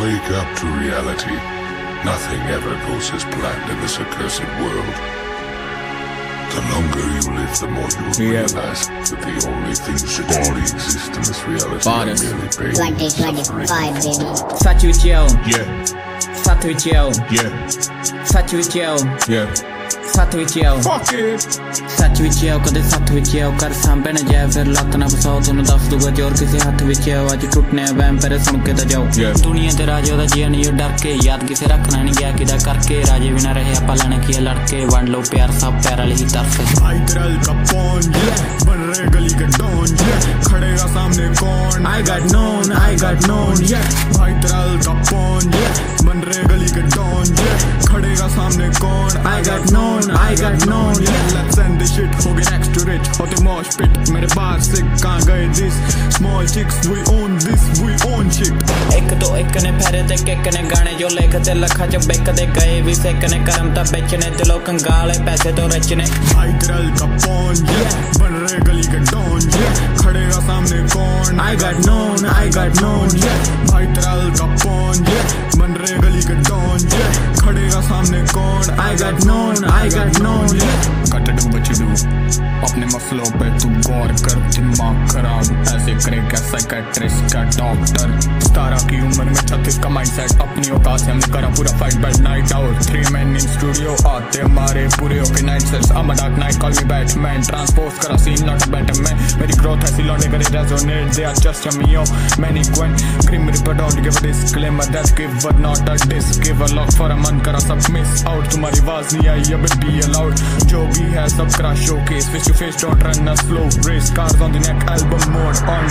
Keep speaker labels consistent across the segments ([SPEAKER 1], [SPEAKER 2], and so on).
[SPEAKER 1] Wake up to reality. Nothing ever goes as planned in this accursed world. The longer you live, the more you will realize that the only things that truly exist in this reality are merely pain,
[SPEAKER 2] 2025, baby.
[SPEAKER 3] Sat with you.
[SPEAKER 4] Yeah.
[SPEAKER 3] Sat with you.
[SPEAKER 4] Yeah.
[SPEAKER 3] Sat with you.
[SPEAKER 4] Yeah.
[SPEAKER 3] Sat with you.
[SPEAKER 4] Fuck it.
[SPEAKER 3] सच विच आओ कदे साथ विच आओ कर सांभे न जाए फिर लत ना फसाओ तुहानू दस दूगा जोर किसी हाथ विच आओ अज टुटने वैम पेरे सुन के तो जाओ दुनिया ते राजे ओदा जिया नहीं डर के याद किसे रखना नहीं गया किदा करके राजे भी ना रहे आपा लेने की लड़के वंड लो प्यार सब प्यार वाली ही तरफ
[SPEAKER 5] भाई तेरा कपॉन बन रहे गली के डॉन खड़ेगा सामने कौन I got known भाई तेरा कपॉन बन रहे गली के डॉन खड़ेगा सामने कौन I got known let's end this shit हो गए next to rich होते mosh pit मेरे बार से कहाँ गए this small chicks we own this we own shit
[SPEAKER 3] एक तो एक ने फेरे ते एक ने गाने जो लेखते लखा च बेकदे गए भी सेक ने करम ता बेचने दिलों कंगाले पैसे तो रचने
[SPEAKER 5] भाई तेरा कपॉन बन रहे गली के डॉन खड़ेगा सामने कौन I got known भाई तेरा कपॉन बन रहे गली के डॉन खड़ेगा सामने कौन I got known कट डू बच डू अपने मसलों पे तू गौर कर दिमाग खराब ऐसे करे क्या साइकेट्रिस्ट क्या डॉक्टर 17 की उम्र में 36 का माइंडसेट अपनी औकात से हमने करा पूरा fight bad night out 3 men in studio आते हमारे पूरे okay night sets I'm a dark knight call me Batman transpose करा सीन नॉट बैटमैन मेरी ग्रोथ ऐसी लौंडे करे resonate they are just a mio many Gwen Grim Reaper don't give a disclaimer that's give but not a disc give a lock for a मन करा सब miss out तुम्हारी आवाज नहीं आई अब be allowed जो भी है सब करा showcase face to face don't run a slow race cars on the neck album mode on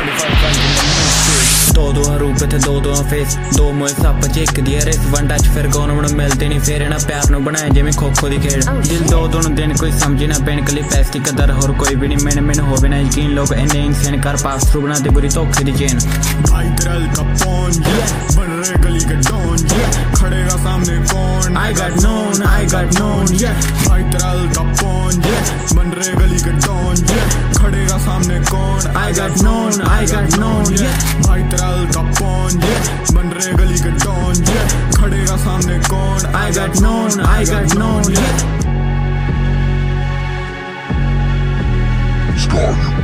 [SPEAKER 5] 2025
[SPEAKER 3] दो रूप थे दो फेस दो मोए सप च एक दी रेस वन टच फिर कौन मन मिलते नहीं फेर ना प्यार नु बनाए जिवें खो दी खेड दिल दो दिन कोई समझे ना पेन कली पैसे की कदर और कोई भी नहीं मैंने होवे ना यकीन लोग इन्ने इंसान कर पास थ्रू बनाते बुरी धोखे दी चेन
[SPEAKER 5] भाई तेरा कपॉन बन रहे गली के डॉन खड़ेगा सामने कौन I got known भाई तेरा कपॉन बन रहे गली के डॉन खड़ेगा सामने कौन I got known भाई तेरा कपॉन बन रहे गली के डॉन खड़ेगा सामने कौन I got known
[SPEAKER 1] Scar, you